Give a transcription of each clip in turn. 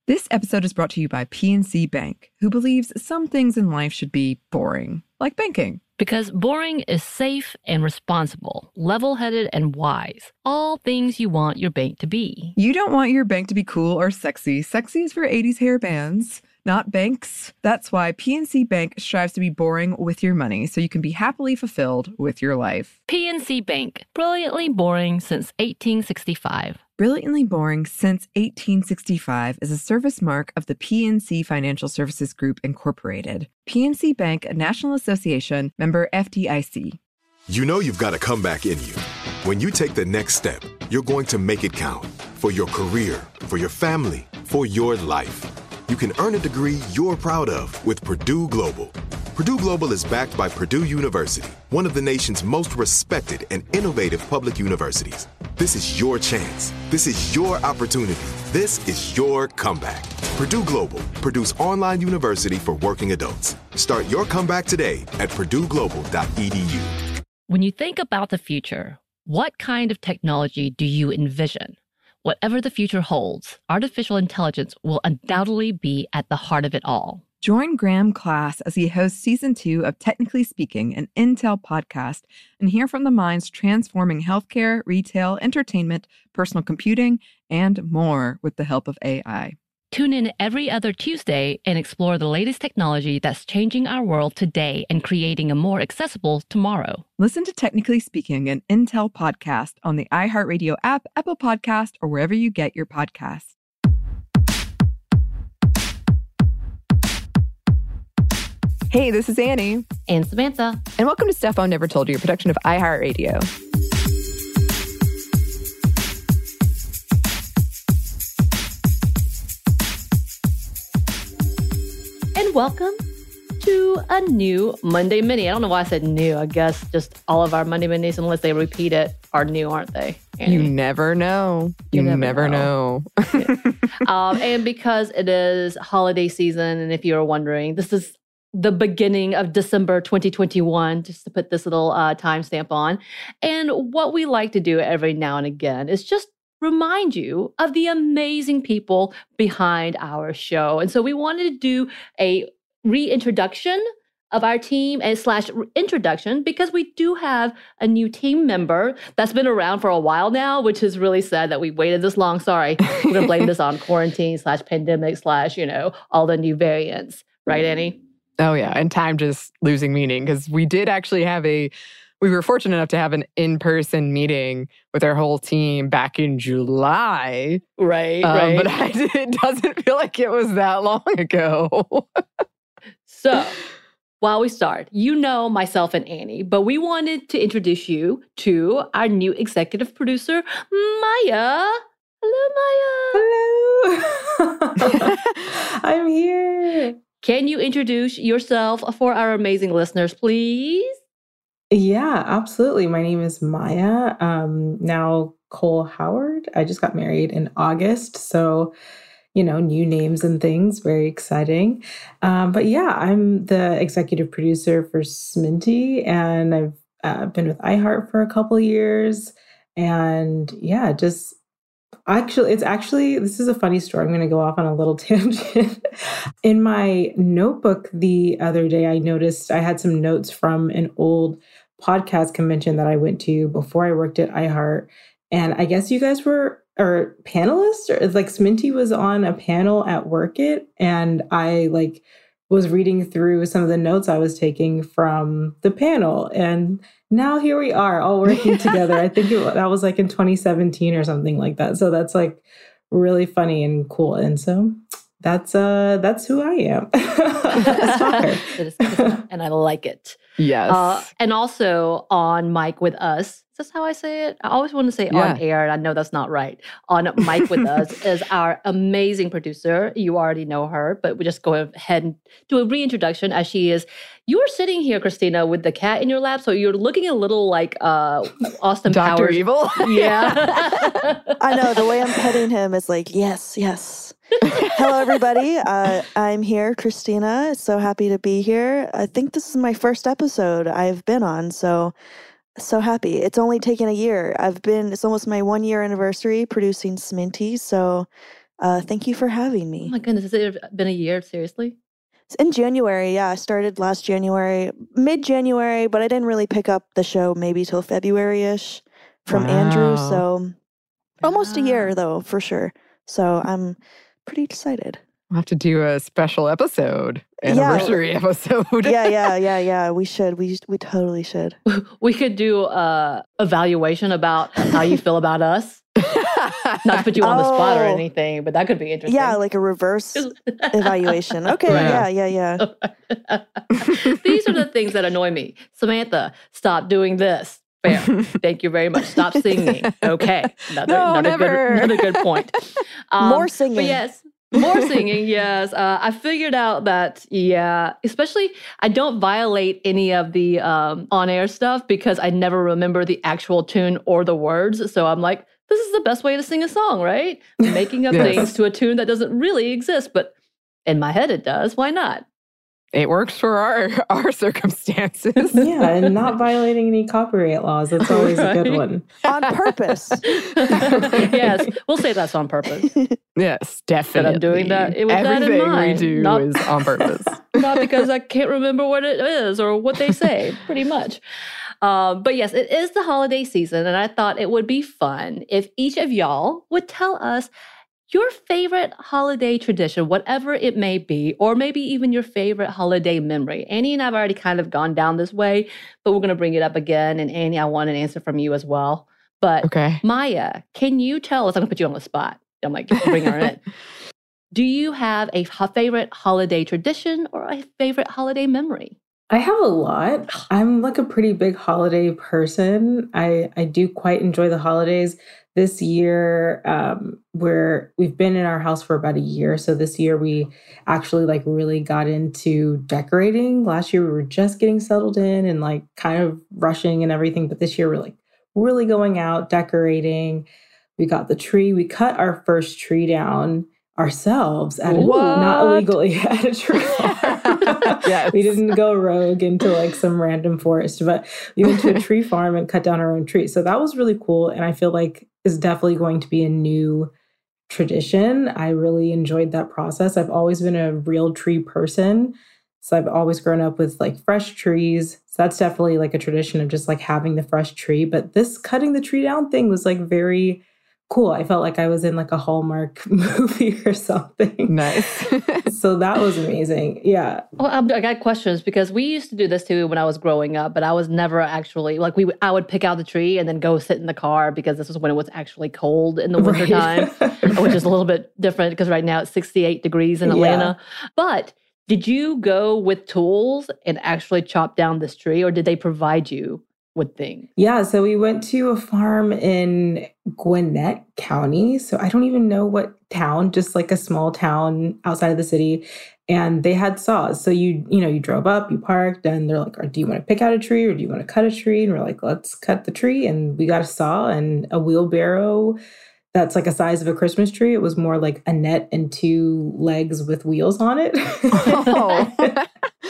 This episode is brought to you by PNC Bank, who believes some things in life should be boring, like banking. Because boring is safe and responsible, level-headed and wise. All things you want your bank to be. You don't want your bank to be cool or sexy. Sexy is for 80s hair bands, not banks. That's why PNC Bank strives to be boring with your money so you can be happily fulfilled with your life. PNC Bank, brilliantly boring since 1865. Brilliantly Boring Since 1865 is a service mark of the PNC Financial Services Group, Incorporated. PNC Bank, a National Association, member FDIC. You know you've got a comeback in you. When you take the next step, you're going to make it count. For your career, for your family, for your life. You can earn a degree you're proud of with Purdue Global. Purdue Global is backed by Purdue University, one of the nation's most respected and innovative public universities. This is your chance. This is your opportunity. This is your comeback. Purdue Global, Purdue's online university for working adults. Start your comeback today at purdueglobal.edu. When you think about the future, what kind of technology do you envision? Whatever the future holds, artificial intelligence will undoubtedly be at the heart of it all. Join Graham Class as he hosts Season 2 of Technically Speaking, an Intel podcast, and hear from the minds transforming healthcare, retail, entertainment, personal computing, and more with the help of AI. Tune in every other Tuesday and explore the latest technology that's changing our world today and creating a more accessible tomorrow. Listen to Technically Speaking, an Intel podcast on the iHeartRadio app, Apple Podcast, or wherever you get your podcasts. Hey, this is Annie. And Samantha. And welcome to Stuff I Never Told You, a production of iHeartRadio. And welcome to a new Monday Mini. I don't know why I said new. I guess just all of our Monday Minis, unless they repeat it, are new, aren't they, Annie? You never know. You never know. And because it is holiday season, and if you're wondering, this is the beginning of December 2021, just to put this little timestamp on. And what we like to do every now and again is just remind you of the amazing people behind our show. And so we wanted to do a reintroduction of our team and / introduction because we do have a new team member that's been around for a while now, which is really sad that we waited this long. Sorry. We're going to blame this on quarantine / pandemic / all the new variants. Right, Annie? Oh, yeah. And time just losing meaning because we did actually have we were fortunate enough to have an in-person meeting with our whole team back in July. Right. But it doesn't feel like it was that long ago. So, while we start, you know myself and Annie, but we wanted to introduce you to our new executive producer, Maya. Hello, Maya. Hello. I'm here. Can you introduce yourself for our amazing listeners, please? Yeah, absolutely. My name is Maya, now Cole Howard. I just got married in August, so, new names and things, very exciting. But yeah, I'm the executive producer for Sminty, and I've been with iHeart for a couple years. And yeah, this is a funny story. I'm going to go off on a little tangent. In my notebook the other day, I noticed I had some notes from an old podcast convention that I went to before I worked at iHeart. And I guess you guys were panelists, or Sminty was on a panel at Work It. And I was reading through some of the notes I was taking from the panel. And now here we are all working together. I think that was in 2017 or something like that. So that's really funny and cool. And so that's who I am. A stalker. And I like it. Yes. And also on mic with us. Is this how I say it? I always want to say on air, and I know that's not right. On mic with us is our amazing producer. You already know her, but we just go ahead and do a reintroduction as she is. You are sitting here, Christina, with the cat in your lap, so you're looking a little like Austin Dr. Powers. Evil? Yeah. I know, the way I'm petting him is yes. Hello, everybody. I'm here, Christina. So happy to be here. I think this is my first episode I've been on, so happy. It's only taken a year. It's almost my 1-year anniversary producing Sminty, so Thank you for having Oh me. my goodness, has it been a year? Seriously? In January, yeah, I started last January, mid-January, but I didn't really pick up the show maybe till February-ish from Andrew. Wow. So almost a year Wow. though, for sure. So I'm pretty excited. We'll have to do a special episode, anniversary episode. Yeah. We should. We totally should. We could do evaluation about how you feel about us. Not to put you on the spot or Oh. anything, but that could be interesting. Yeah, like a reverse evaluation. Okay, Right. yeah. These are the things that annoy me. Samantha, stop doing this. Fair. Thank you very much. Stop singing. Okay. Another good point. More singing. But yes, more singing. Yes. I figured out that, especially I don't violate any of the on-air stuff because I never remember the actual tune or the words. So I'm like, this is the best way to sing a song, right? Making up Yes. things to a tune that doesn't really exist, but in my head it does. Why not? It works for our circumstances. Yeah, and not violating any copyright laws. That's always a good Right. one. On purpose. Yes, we'll say that's on purpose. Yes, definitely. doing that with that in Everything mind, we do not- is on purpose. Not because I can't remember what it is or what they say, pretty much. But yes, it is the holiday season, and I thought it would be fun if each of y'all would tell us your favorite holiday tradition, whatever it may be, or maybe even your favorite holiday memory. Annie and I have already kind of gone down this way, but we're going to bring it up again. And Annie, I want an answer from you as well. But Okay. Maya, can you tell us? I'm going to put you on the spot. I'm like, bring her in. Do you have a favorite holiday tradition or a favorite holiday memory? I have a lot. I'm like a pretty big holiday person. I do quite enjoy the holidays. This year, we've been in our house for about a year. So this year we actually like really got into decorating. Last year we were just getting settled in and like kind of rushing and everything. But this year we're like really going out, decorating. We got the tree. We cut our first tree down ourselves at not What? illegally at a tree farm. Yes. We didn't go rogue into like some random forest, but we went to a tree farm and cut down our own tree. So that was really cool. And I feel like is definitely going to be a new tradition. I really enjoyed that process. I've always been a real tree person. So I've always grown up with like fresh trees. So that's definitely like a tradition of just like having the fresh tree. But this cutting the tree down thing was like very cool. I felt like I was in like a Hallmark movie or something. Nice. So that was amazing. Yeah. Well, I got questions because we used to do this too when I was growing up, but I was never actually like I would pick out the tree and then go sit in the car because this was when it was actually cold in the wintertime, which is a little bit different because right now it's 68 degrees in Atlanta. But did you go with tools and actually chop down this tree, or did they provide you with things? Yeah, so we went to a farm in Gwinnett County. So I don't even know what town, just like a small town outside of the city. And they had saws. So you drove up, you parked, and they're like, do you want to pick out a tree or do you want to cut a tree? And we're like, let's cut the tree. And we got a saw and a wheelbarrow that's like a size of a Christmas tree. It was more like a net and two legs with wheels on it. Oh.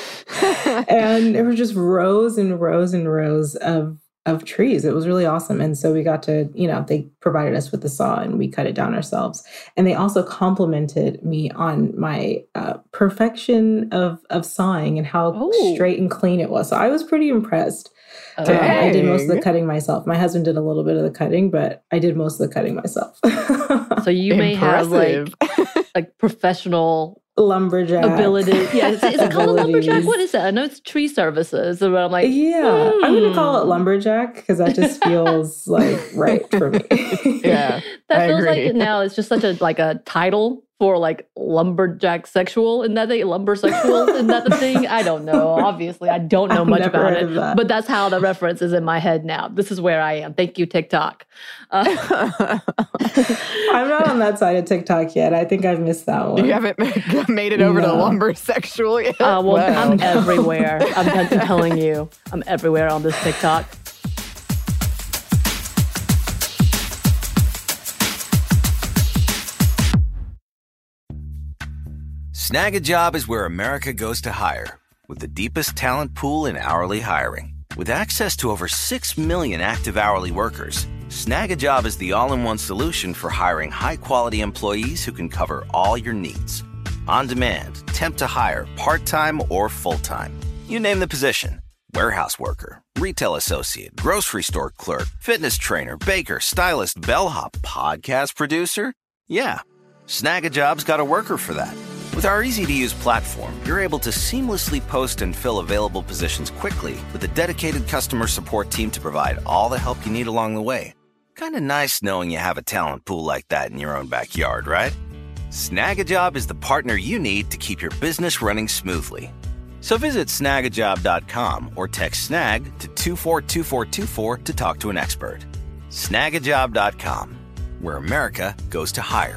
And there were just rows and rows and rows of trees. It was really awesome. And so we got to, they provided us with the saw and we cut it down ourselves. And they also complimented me on my perfection of sawing and how straight and clean it was. So I was pretty impressed. I did most of the cutting myself. My husband did a little bit of the cutting, but I did most of the cutting myself. So you may have like professional lumberjack ability. Yeah, is it called a lumberjack? What is that? I know it's tree services. But I'm like, I'm going to call it lumberjack because that just feels like right for me. Yeah, that feels like now it's just such a title for like lumberjack sexual. Isn't that the lumber sexual? Isn't that the thing? I don't know. Obviously, I don't know much about it, but that's how the reference is in my head now. This is where I am. Thank you, TikTok. I'm not on that side of TikTok yet. I think I've missed that one. You haven't made it over to lumber sexual yet? Well, I'm everywhere. I'm telling you, I'm everywhere on this TikTok. Snag a Job is where America goes to hire, with the deepest talent pool in hourly hiring. With access to over 6 million active hourly workers, Snag a Job is the all-in-one solution for hiring high-quality employees who can cover all your needs. On demand, temp to hire, part-time or full-time. You name the position. Warehouse worker, retail associate, grocery store clerk, fitness trainer, baker, stylist, bellhop, podcast producer. Yeah, Snag a Job's got a worker for that. With our easy-to-use platform, you're able to seamlessly post and fill available positions quickly with a dedicated customer support team to provide all the help you need along the way. Kind of nice knowing you have a talent pool like that in your own backyard, right? Snag a Job is the partner you need to keep your business running smoothly. So visit snagajob.com or text snag to 242424 to talk to an expert. Snagajob.com, where America goes to hire.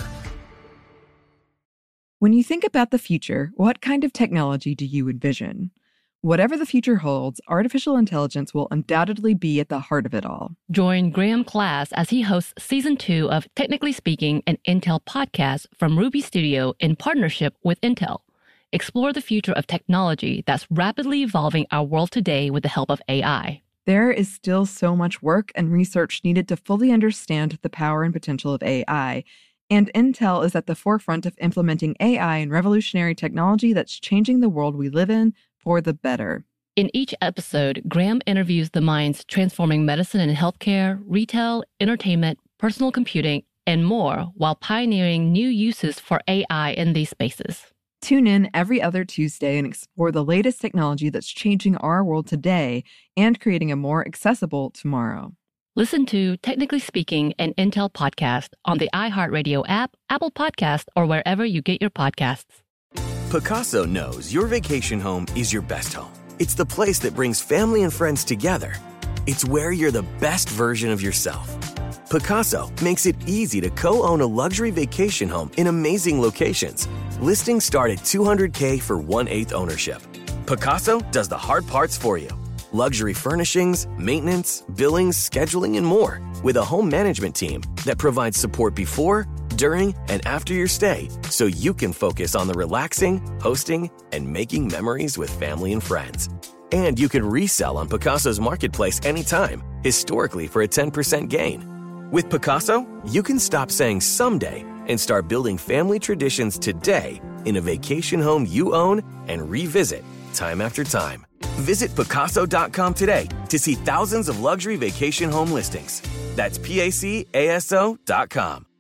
When you think about the future, what kind of technology do you envision? Whatever the future holds, artificial intelligence will undoubtedly be at the heart of it all. Join Graham Class as he hosts Season 2 of Technically Speaking, an Intel podcast from Ruby Studio in partnership with Intel. Explore the future of technology that's rapidly evolving our world today with the help of AI. There is still so much work and research needed to fully understand the power and potential of AI, and Intel is at the forefront of implementing AI and revolutionary technology that's changing the world we live in for the better. In each episode, Graham interviews the minds transforming medicine and healthcare, retail, entertainment, personal computing, and more while pioneering new uses for AI in these spaces. Tune in every other Tuesday and explore the latest technology that's changing our world today and creating a more accessible tomorrow. Listen to Technically Speaking, an Intel podcast on the iHeartRadio app, Apple Podcast, or wherever you get your podcasts. Pacaso knows your vacation home is your best home. It's the place that brings family and friends together. It's where you're the best version of yourself. Pacaso makes it easy to co-own a luxury vacation home in amazing locations. Listings start at $200K for 1/8 ownership. Pacaso does the hard parts for you. Luxury furnishings, maintenance, billings, scheduling, and more, with a home management team that provides support before, during, and after your stay so you can focus on the relaxing, hosting, and making memories with family and friends. And you can resell on Pacaso's marketplace anytime, historically for a 10% gain. With Pacaso, you can stop saying someday and start building family traditions today in a vacation home you own and revisit time after time. Visit Pacaso.com today to see thousands of luxury vacation home listings. That's PACASO.com.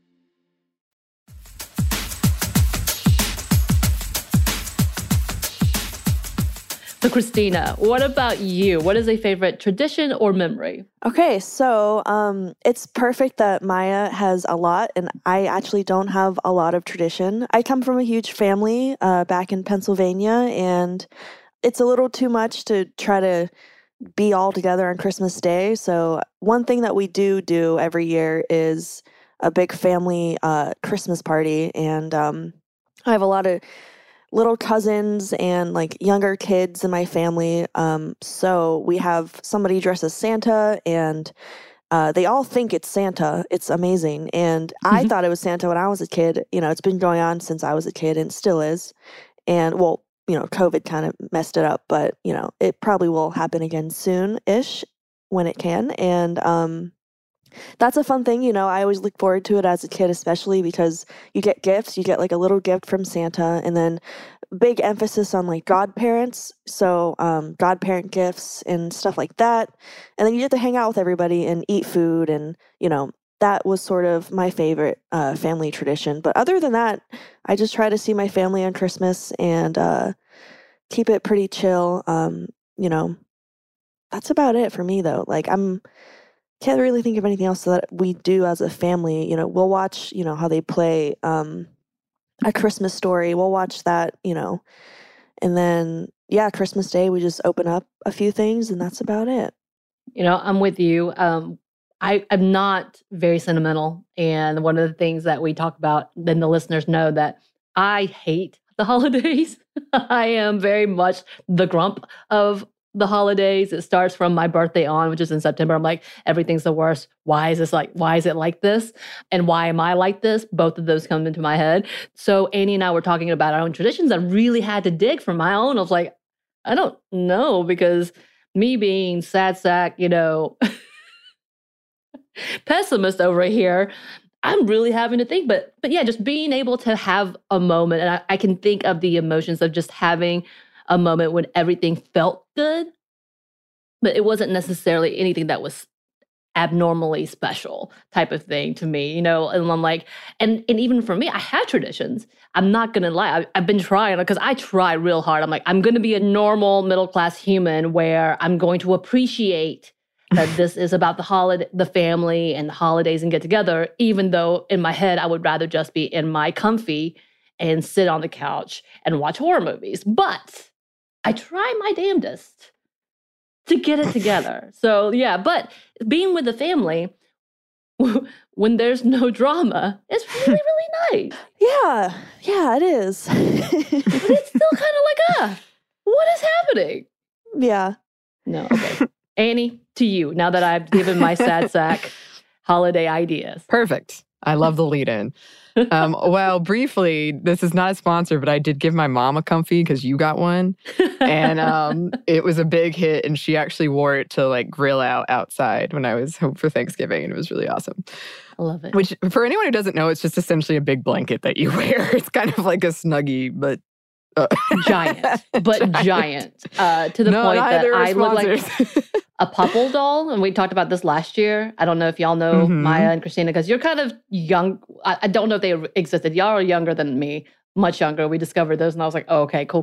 So, Christina, what about you? What is a favorite tradition or memory? Okay, so it's perfect that Maya has a lot, and I actually don't have a lot of tradition. I come from a huge family back in Pennsylvania, and it's a little too much to try to be all together on Christmas Day. So one thing that we do every year is a big family Christmas party, and I have a lot of little cousins and like younger kids in my family. So we have somebody dressed as Santa, and they all think it's Santa. It's amazing. And I thought it was Santa when I was a kid. You know, it's been going on since I was a kid and still is. And well, you know, COVID kind of messed it up, but you know, it probably will happen again soon-ish when it can. And that's a fun thing. You know, I always look forward to it as a kid, especially because you get gifts. You get like a little gift from Santa, and then big emphasis on like godparents. So godparent gifts and stuff like that. And then you get to hang out with everybody and eat food. And, you know, that was sort of my favorite family tradition. But other than that, I just try to see my family on Christmas and keep it pretty chill. You know, that's about it for me though. Like can't really think of anything else that we do as a family. You know, we'll watch, you know, how they play A Christmas Story. We'll watch that, you know, and then, yeah, Christmas Day, we just open up a few things and that's about it. You know, I'm with you. I'm not very sentimental. And one of the things that we talk about, then the listeners know that I hate the holidays. I am very much the grump of the holidays. It starts from my birthday on, which is in September. I'm like, everything's the worst. Why is it like this? And why am I like this? Both of those come into my head. So Annie and I were talking about our own traditions. I really had to dig for my own. I was like, I don't know, because me being sad sack, you know, pessimist over here. I'm really having to think, but yeah, just being able to have a moment, and I can think of the emotions of just having a moment when everything felt good, but it wasn't necessarily anything that was abnormally special type of thing to me, and I'm like, and even for me, I have traditions. I'm not going to lie. I've been trying because I try real hard. I'm like, I'm going to be a normal middle-class human where I'm going to appreciate that this is about the family and the holidays and get together, even though in my head, I would rather just be in my comfy and sit on the couch and watch horror movies. But I try my damnedest to get it together. So yeah, but being with the family when there's no drama is really, really nice. Yeah, it is. But it's still kind of like, what is happening? Yeah. No, okay. Annie, to you, now that I've given my sad sack holiday ideas. Perfect. I love the lead in. Well, briefly, this is not a sponsor, but I did give my mom a comfy because you got one. And it was a big hit. And she actually wore it to like grill out outside when I was home for Thanksgiving. And it was really awesome. I love it. Which, for anyone who doesn't know, it's just essentially a big blanket that you wear. It's kind of like a Snuggie, but giant. To the point that I look like a Popple doll. And we talked about this last year. I don't know if y'all know Maya and Christina, because you're kind of young. I don't know if they existed. Y'all are younger than me, much younger. We discovered those and I was like, oh, okay, cool.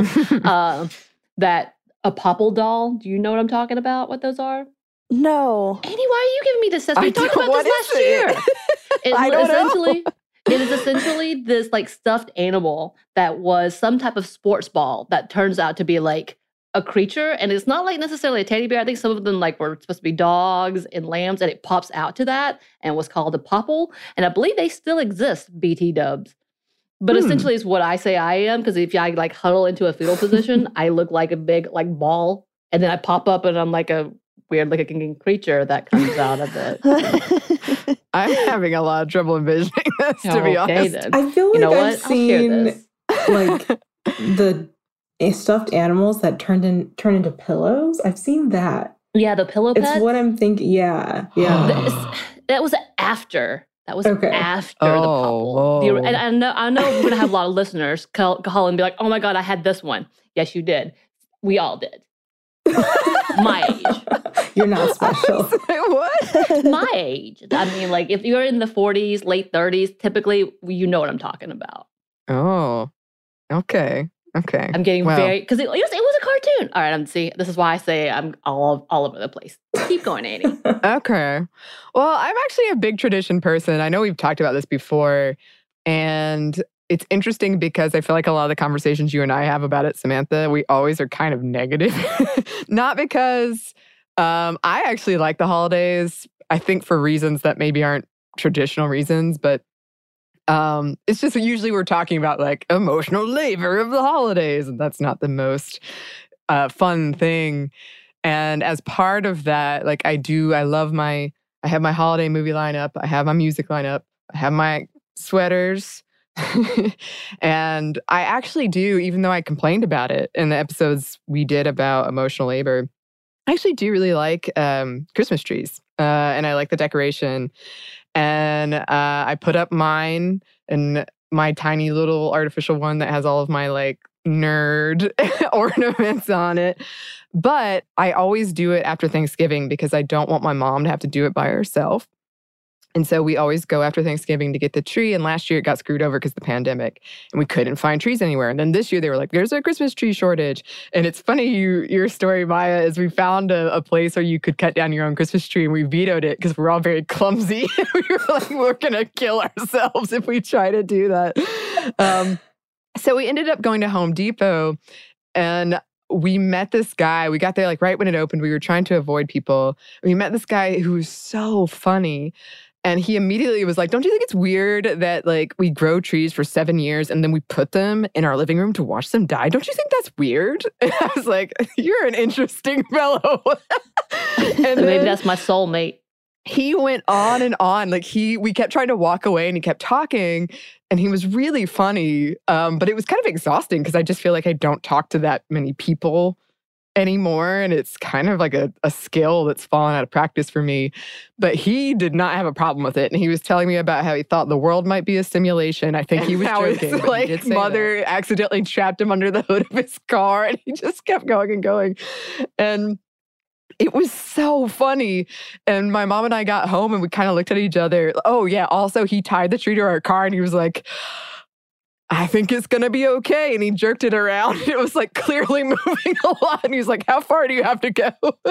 That a Popple doll, do you know what I'm talking about, what those are? No. Annie, why are you giving me this stuff? We talked about this last year. I don't know. It is essentially this like stuffed animal that was some type of sports ball that turns out to be like a creature. And it's not like necessarily a teddy bear. I think some of them like were supposed to be dogs and lambs, and it pops out to that and was called a popple. And I believe they still exist, BT dubs. But essentially it's what I say I am, because if I like huddle into a fetal position, I look like a big like ball. And then I pop up and I'm like a weird looking creature that comes out of it. I'm having a lot of trouble envisioning this, to be honest. Then. I feel like I've seen like the stuffed animals that turn into pillows. I've seen that. Yeah, the pillow pets. It's what I'm thinking. Yeah. That was after. That was after the Popple. And I know we're gonna have a lot of listeners call and be like, "Oh my God, I had this one." Yes, you did. We all did. My age. You're not special. What? My age. I mean, like, if you're in the 40s, late 30s, typically, you know what I'm talking about. Oh, okay. I'm getting very, because it was a cartoon. All right, this is why I say I'm all over the place. Keep going, Annie. Okay. Well, I'm actually a big tradition person. I know we've talked about this before, and it's interesting because I feel like a lot of the conversations you and I have about it, Samantha, we always are kind of negative. Not because I actually like the holidays, I think for reasons that maybe aren't traditional reasons, but it's just usually we're talking about like emotional labor of the holidays, and that's not the most fun thing. And as part of that, like I have my holiday movie lineup, I have my music lineup, I have my sweaters. And I actually do, even though I complained about it in the episodes we did about emotional labor, I actually do really like Christmas trees. And I like the decoration. And I put up mine and my tiny little artificial one that has all of my like nerd ornaments on it. But I always do it after Thanksgiving because I don't want my mom to have to do it by herself. And so we always go after Thanksgiving to get the tree. And last year it got screwed over because of the pandemic and we couldn't find trees anywhere. And then this year they were like, there's a Christmas tree shortage. And it's funny, your story, Maya, is we found a place where you could cut down your own Christmas tree and we vetoed it because we're all very clumsy. We were like, we're going to kill ourselves if we try to do that. So we ended up going to Home Depot and we met this guy. We got there like right when it opened. We were trying to avoid people. We met this guy who was so funny. And he immediately was like, don't you think it's weird that like we grow trees for 7 years and then we put them in our living room to watch them die? Don't you think that's weird? And I was like, you're an interesting fellow. And maybe that's my soulmate. He went on and on. Like we kept trying to walk away and he kept talking and he was really funny. But it was kind of exhausting because I just feel like I don't talk to that many people anymore. And it's kind of like a skill that's fallen out of practice for me. But he did not have a problem with it. And he was telling me about how he thought the world might be a simulation. I think he was joking. His, like, mother accidentally trapped him under the hood of his car. And he just kept going and going. And it was so funny. And my mom and I got home and we kind of looked at each other. Oh, yeah. Also, he tied the tree to our car and he was like, I think it's going to be okay. And he jerked it around. It was like clearly moving a lot. And he was like, how far do you have to go?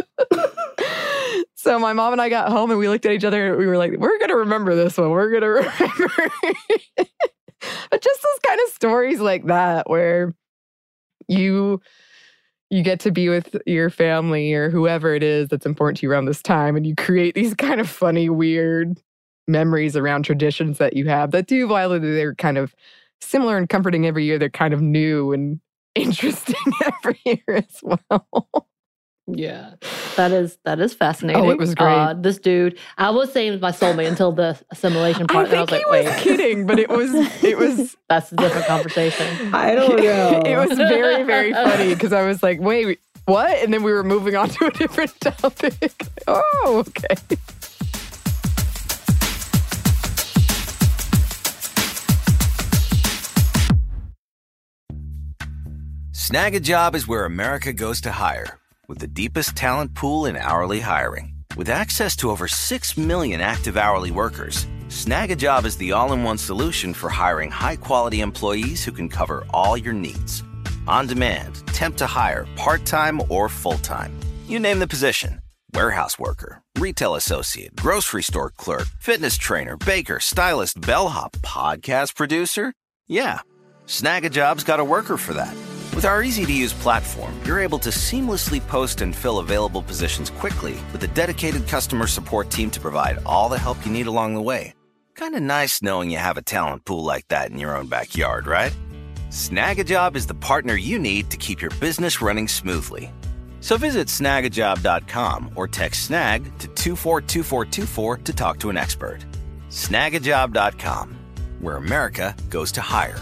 So my mom and I got home and we looked at each other and we were like, we're going to remember this one. We're going to remember. But just those kind of stories like that where you get to be with your family or whoever it is that's important to you around this time. And you create these kind of funny, weird memories around traditions that you have that do, while they're kind of similar and comforting every year, they're kind of new and interesting every year as well. Yeah, that is fascinating. Oh, it was great. This dude, I was saying was my soulmate until the assimilation part. I think he was kidding, but it was. That's a different conversation. I don't know. It was very, very funny because I was like, wait, what? And then we were moving on to a different topic. Oh, okay. Snag a Job is where America goes to hire, with the deepest talent pool in hourly hiring. With access to over 6 million active hourly workers, Snag a Job is the all-in-one solution for hiring high-quality employees who can cover all your needs. On demand, temp to hire, part-time or full-time. You name the position: warehouse worker, retail associate, grocery store clerk, fitness trainer, baker, stylist, bellhop, podcast producer. Yeah, Snag a Job's got a worker for that. With our easy-to-use platform, you're able to seamlessly post and fill available positions quickly with a dedicated customer support team to provide all the help you need along the way. Kind of nice knowing you have a talent pool like that in your own backyard, right? Snag a Job is the partner you need to keep your business running smoothly. So visit snagajob.com or text SNAG to 242424 to talk to an expert. Snagajob.com, where America goes to hire.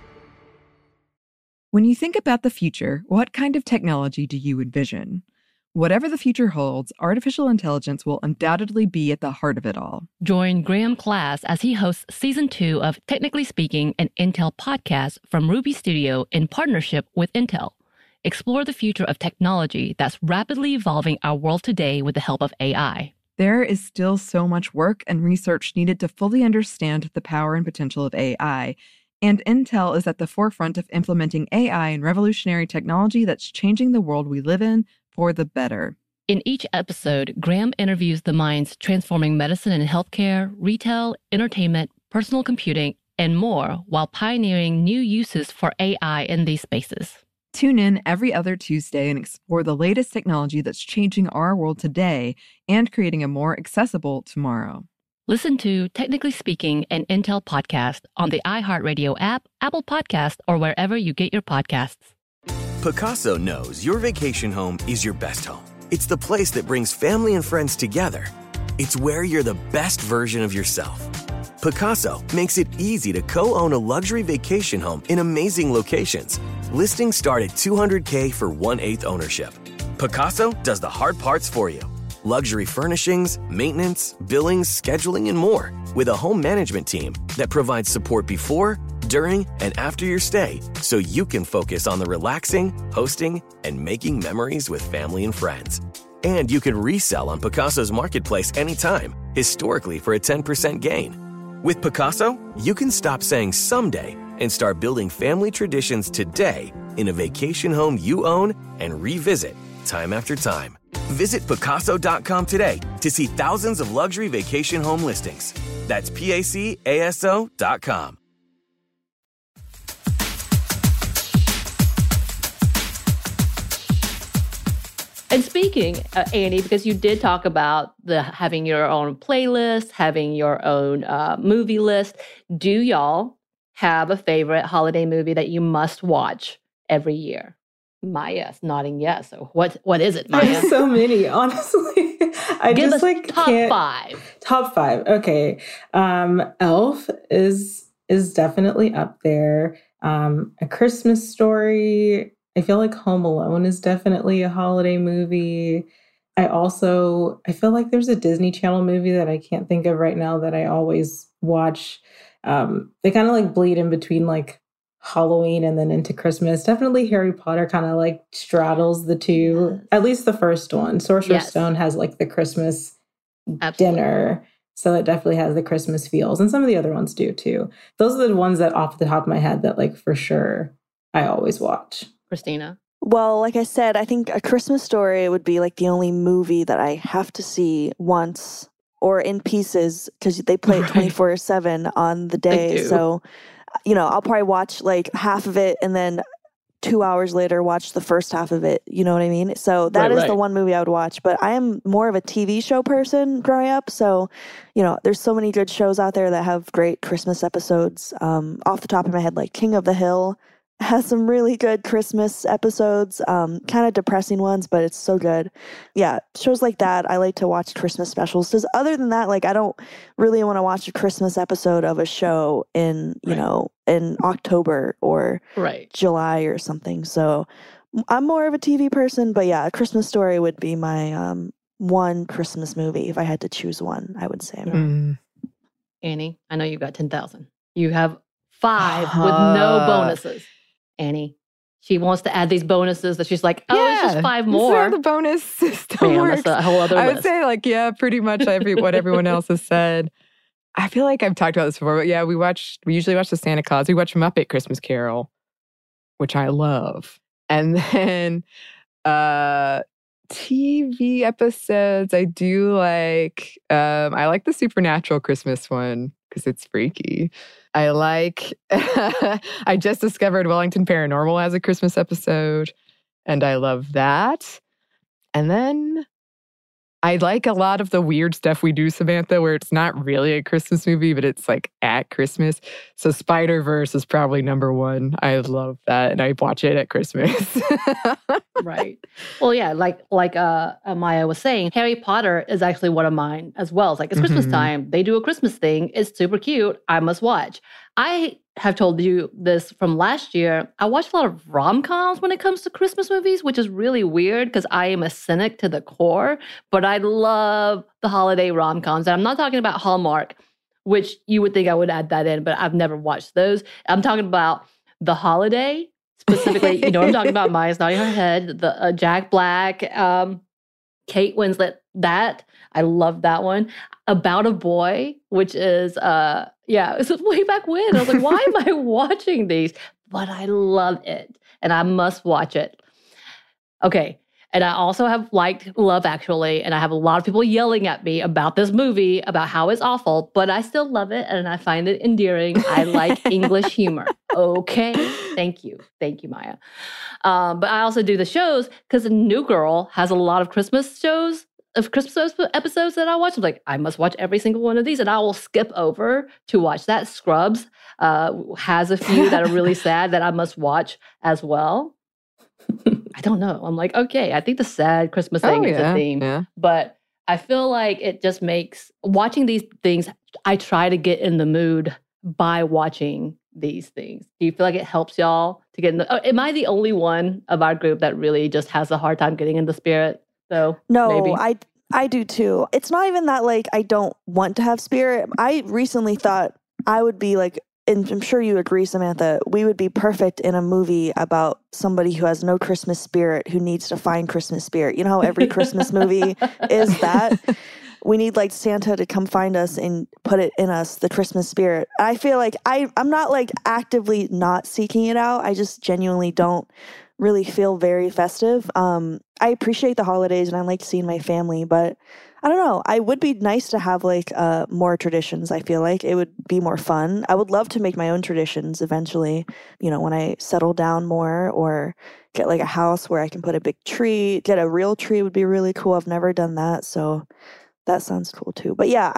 When you think about the future, what kind of technology do you envision? Whatever the future holds, artificial intelligence will undoubtedly be at the heart of it all. Join Graham Class as he hosts Season 2 of Technically Speaking, an Intel podcast from Ruby Studio in partnership with Intel. Explore the future of technology that's rapidly evolving our world today with the help of AI. There is still so much work and research needed to fully understand the power and potential of AI. And Intel is at the forefront of implementing AI and revolutionary technology that's changing the world we live in for the better. In each episode, Graham interviews the minds transforming medicine and healthcare, retail, entertainment, personal computing, and more, while pioneering new uses for AI in these spaces. Tune in every other Tuesday and explore the latest technology that's changing our world today and creating a more accessible tomorrow. Listen to Technically Speaking, an Intel podcast on the iHeartRadio app, Apple Podcast, or wherever you get your podcasts. Picasso knows your vacation home is your best home. It's the place that brings family and friends together. It's where you're the best version of yourself. Picasso makes it easy to co-own a luxury vacation home in amazing locations. Listings start at $200K for 1/8 ownership. Picasso does the hard parts for you. Luxury furnishings, maintenance, billings, scheduling, and more, with a home management team that provides support before, during, and after your stay so you can focus on the relaxing, hosting, and making memories with family and friends. And you can resell on Picasso's marketplace anytime, historically for a 10% gain. With Picasso, you can stop saying someday and start building family traditions today in a vacation home you own and revisit time after time. Visit Picasso.com today to see thousands of luxury vacation home listings. That's PACASO.com. And speaking, Annie, because you did talk about having your own playlist, having your own movie list, do y'all have a favorite holiday movie that you must watch every year? Maya's nodding yes. So what is it, Maya? I have so many, honestly. Give us top 5. Top 5. Okay. Elf is definitely up there. A Christmas Story I feel like Home Alone is definitely a holiday movie. I feel like there's a Disney Channel movie that I can't think of right now that I always watch. They kind of like bleed in between like Halloween and then into Christmas. Definitely Harry Potter kind of like straddles the two, Yes. at least the first one. Sorcerer's Yes. Stone has like the Christmas Absolutely. dinner. So it definitely has the Christmas feels. And some of the other ones do too. Those are the ones that off the top of my head that like for sure I always watch. Christina. Well, like I said, I think A Christmas Story would be like the only movie that I have to see once or in pieces because they play it Right. 24/7 on the day. do. So, I'll probably watch like half of it and then 2 hours later watch the first half of it. You know what I mean? So that is the one movie I would watch. But I am more of a TV show person growing up. So, there's so many good shows out there that have great Christmas episodes. Off the top of my head, like King of the Hill has some really good Christmas episodes, kind of depressing ones, but it's so good. Yeah, shows like that. I like to watch Christmas specials. Because other than that, like I don't really want to watch a Christmas episode of a show in, in October or Right. July or something. So I'm more of a TV person, but yeah, A Christmas Story would be my one Christmas movie if I had to choose one, I would say. Mm. Annie, I know you've got 10,000. You have 5 with no bonuses. Annie, she wants to add these bonuses that she's like, it's just 5 This is more. how the bonus system Man, works. that's a whole other I would list. say like, pretty much what everyone else has said. I feel like I've talked about this before, but yeah, we usually watch the Santa Claus. We watch Muppet Christmas Carol, which I love. And then TV episodes, I do like, I like the Supernatural Christmas one because it's freaky. I just discovered Wellington Paranormal has a Christmas episode, and I love that. And then I like a lot of the weird stuff we do, Samantha, where it's not really a Christmas movie, but it's like at Christmas. So Spider-Verse is probably number 1. I love that, and I watch it at Christmas. Right. Well, yeah, like Maya was saying, Harry Potter is actually one of mine as well. It's like, it's Christmas Mhm. time. They do a Christmas thing. It's super cute. I must watch. I have told you this from last year. I watch a lot of rom-coms when it comes to Christmas movies, which is really weird because I am a cynic to the core, but I love the holiday rom-coms. And I'm not talking about Hallmark, which you would think I would add that in, but I've never watched those. I'm talking about The Holiday. Specifically, you know what I'm talking about, Maya's nodding her head, the Jack Black, Kate Winslet, that. I love that one. About a Boy, which is, this was way back when. I was like, why am I watching these? But I love it, and I must watch it. Okay. And I also have liked Love Actually, and I have a lot of people yelling at me about this movie, about how it's awful, but I still love it, and I find it endearing. I like English humor. Okay. Thank you. Thank you, Maya. But I also do the shows because New Girl has a lot of Christmas episodes that I watch. I'm like, I must watch every single one of these, and I will skip over to watch that. Scrubs has a few that are really sad that I must watch as well. I don't know. I'm like, okay, I think the sad Christmas thing is a theme. Yeah. But I feel like it just makes watching these things, I try to get in the mood by watching these things. Do you feel like it helps y'all to get in the am I the only one of our group that really just has a hard time getting in the spirit? So No, maybe. I do too. It's not even that like I don't want to have spirit. I recently thought I would be like, and I'm sure you agree, Samantha, we would be perfect in a movie about somebody who has no Christmas spirit who needs to find Christmas spirit. You know how every Christmas movie is that? We need like Santa to come find us and put it in us, the Christmas spirit. I feel like I'm not like actively not seeking it out. I just genuinely don't really feel very festive. I appreciate the holidays and I like seeing my family, but I don't know. I would be nice to have like more traditions. I feel like it would be more fun. I would love to make my own traditions eventually, when I settle down more or get like a house where I can put a big tree. Get a real tree would be really cool. I've never done that. So that sounds cool too. But yeah,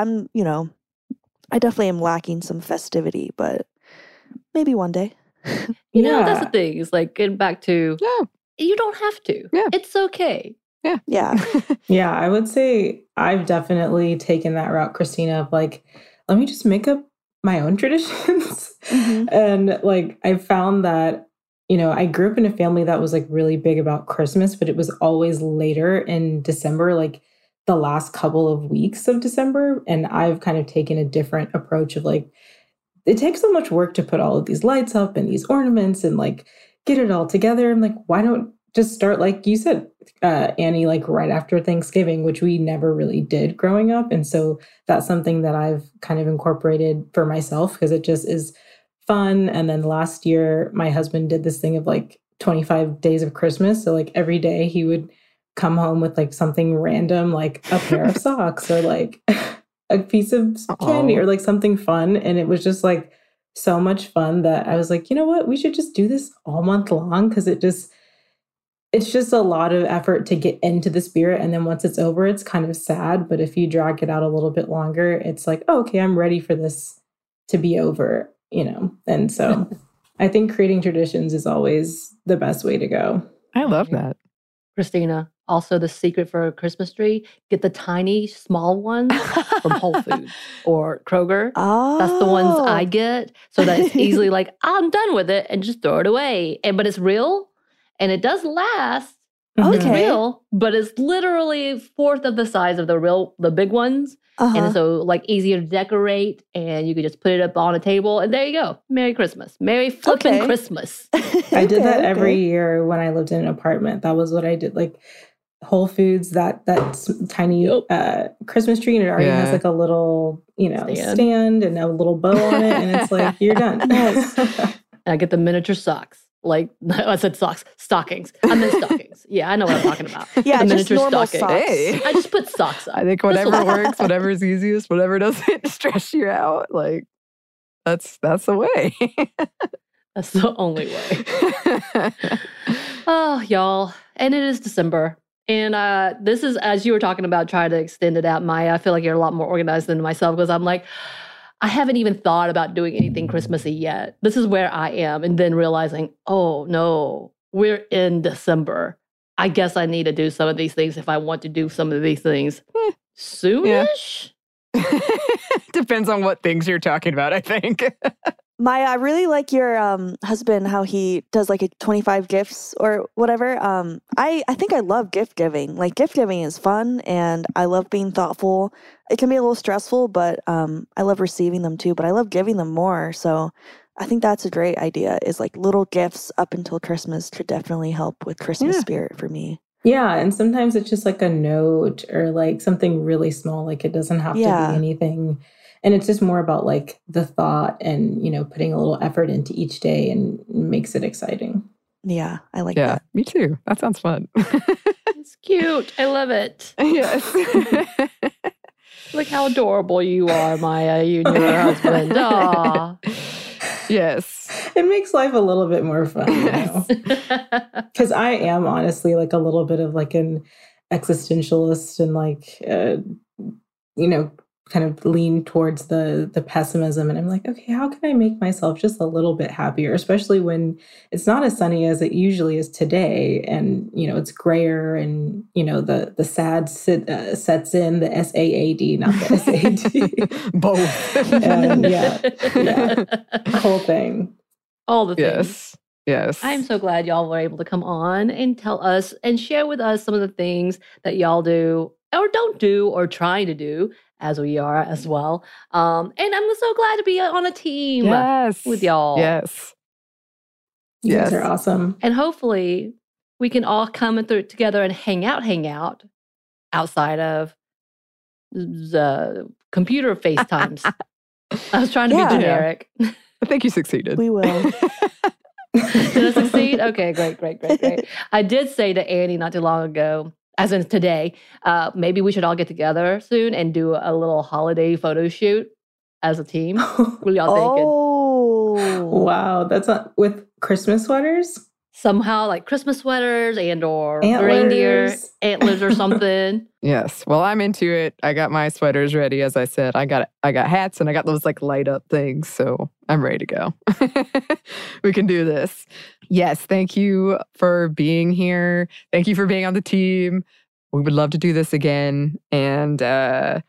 I definitely am lacking some festivity, but maybe one day. You know, that's the thing. It's like getting back to, Yeah. you don't have to. Yeah. It's okay. Yeah. Yeah, I would say I've definitely taken that route, Christina, of like, let me just make up my own traditions. Mhm. And like, I found that I grew up in a family that was like really big about Christmas, but it was always later in December, like the last couple of weeks of December. And I've kind of taken a different approach of like, it takes so much work to put all of these lights up and these ornaments and like get it all together. I'm like, why don't just start, like you said, Annie, like right after Thanksgiving, which we never really did growing up. And so that's something that I've kind of incorporated for myself because it just is fun. And then last year, my husband did this thing of like 25 days of Christmas. So like every day he would come home with like something random, like a pair of socks or like a piece of candy or like something fun. And it was just like so much fun that I was like, you know what, we should just do this all month long because it's just a lot of effort to get into the spirit. And then once it's over, it's kind of sad. But if you drag it out a little bit longer, it's like, oh, okay, I'm ready for this to be over, And so I think creating traditions is always the best way to go. I love that. Christina, also the secret for a Christmas tree, get the tiny, small ones from Whole Foods or Kroger. Oh. That's the ones I get so that it's easily like, I'm done with it and just throw it away. But it's real and it does last. It's real, but it's literally 1/4 of the size of the big ones. And so like easier to decorate and you could just put it up on a table and there you go. Merry Christmas. Merry flipping Christmas. I did that every year when I lived in an apartment. That was what I did. Like Whole Foods, that tiny Christmas tree, and it already has like a little, stand and a little bow on it. And it's like, you're done. I get the miniature socks. Like I said, stockings. I meant stockings. Yeah, I know what I'm talking about. Yeah, the just miniature normal stockings. socks. Hey. I just put socks up. I think whatever works, whatever's easiest, whatever doesn't stress you out, like that's the way. That's the only way. Oh, y'all. And it is December. And this is, as you were talking about trying to extend it out, Maya, I feel like you're a lot more organized than myself because I'm like, I haven't even thought about doing anything Christmassy yet. This is where I am. And then realizing, oh, no, we're in December. I guess I need to do some of these things if I want to do some of these things soonish. Yeah. Depends on what things you're talking about, I think. Maya, I really like your husband, how he does like a 25 gifts or whatever. I think I love gift giving. Like gift giving is fun and I love being thoughtful. It can be a little stressful, but I love receiving them too, but I love giving them more. So I think that's a great idea is like little gifts up until Christmas could definitely help with Christmas spirit for me. Yeah. And sometimes it's just like a note or like something really small. Like it doesn't have to be anything. And it's just more about like the thought and, putting a little effort into each day and makes it exciting. Yeah, I like that. Yeah, me too. That sounds fun. It's cute. I love it. Yes. Look how adorable you are, Maya, you and your husband. Aw. Yes. It makes life a little bit more fun, Because I am honestly like a little bit of like an existentialist and like, kind of lean towards the pessimism. And I'm like, okay, how can I make myself just a little bit happier, especially when it's not as sunny as it usually is today. And, it's grayer and, the sad sets in, the SAAD, not the SAD. Both. And the whole thing. All the things. Yes. I'm so glad y'all were able to come on and tell us and share with us some of the things that y'all do or don't do or trying to do as we are as well. And I'm so glad to be on a team with y'all. You guys are awesome. And hopefully we can all come together and hang out outside of the computer FaceTimes. I was trying to be generic. I think you succeeded. We will. Did I succeed? Okay, great. I did say to Annie not too long ago, as in today, maybe we should all get together soon and do a little holiday photo shoot as a team. What are y'all thinking? Oh, wow. That's not with Christmas sweaters? Somehow like Christmas sweaters or reindeer antlers or something. Yes. Well, I'm into it. I got my sweaters ready. As I said, I got hats and I got those like light up things. So I'm ready to go. We can do this. Yes. Thank you for being here. Thank you for being on the team. We would love to do this again. And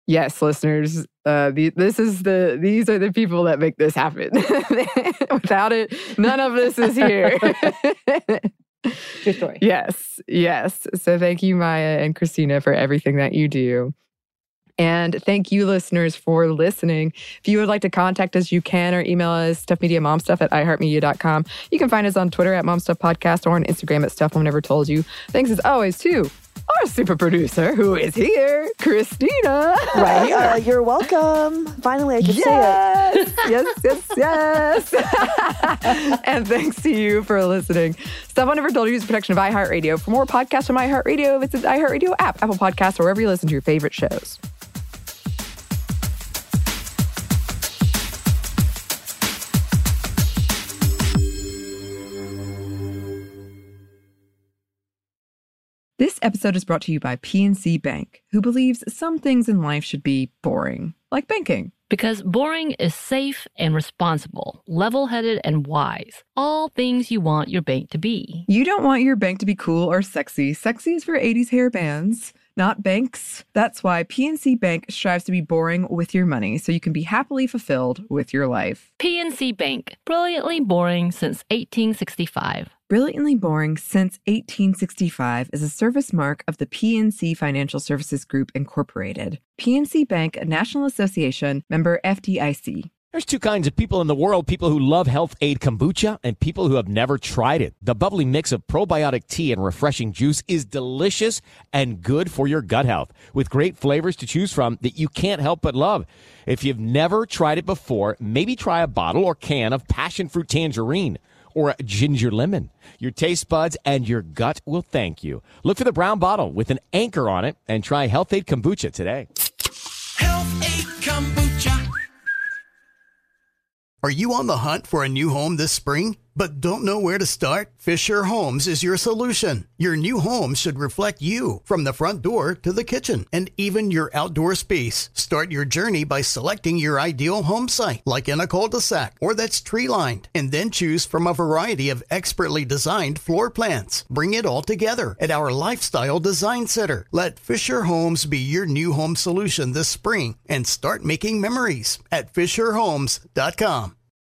Yes, listeners, these are the people that make this happen. Without it, none of this is here. True story. Yes. So thank you, Maya and Christina, for everything that you do. And thank you, listeners, for listening. If you would like to contact us, you can, or email us, stuffmediamomstuff@iheartmedia.com. You can find us on Twitter @momstuffpodcast or on Instagram @stuffmomnevertoldyou. Thanks as always to our super producer, who is here, Christina. Right. You're welcome. Finally, I can say it. Yes. And thanks to you for listening. Stuff Mom Never Told You is a production of iHeartRadio. For more podcasts from iHeartRadio, visit the iHeartRadio app, Apple Podcasts, or wherever you listen to your favorite shows. This episode is brought to you by PNC Bank, who believes some things in life should be boring, like banking. Because boring is safe and responsible, level-headed and wise. All things you want your bank to be. You don't want your bank to be cool or sexy. Sexy is for 80s hair bands, not banks. That's why PNC Bank strives to be boring with your money so you can be happily fulfilled with your life. PNC Bank, brilliantly boring since 1865. Brilliantly Boring Since 1865 is a service mark of the PNC Financial Services Group, Incorporated. PNC Bank, a National Association, member FDIC. There's two kinds of people in the world, people who love Health Aid Kombucha and people who have never tried it. The bubbly mix of probiotic tea and refreshing juice is delicious and good for your gut health, with great flavors to choose from that you can't help but love. If you've never tried it before, maybe try a bottle or can of passion fruit tangerine or a ginger lemon. Your taste buds and your gut will thank you. Look for the brown bottle with an anchor on it and try Health Aid Kombucha today. Health Aid Kombucha. Are you on the hunt for a new home this spring, but don't know where to start? Fisher Homes is your solution. Your new home should reflect you, from the front door to the kitchen, and even your outdoor space. Start your journey by selecting your ideal home site, like in a cul-de-sac or that's tree-lined, and then choose from a variety of expertly designed floor plans. Bring it all together at our Lifestyle Design Center. Let Fisher Homes be your new home solution this spring and start making memories at FisherHomes.com.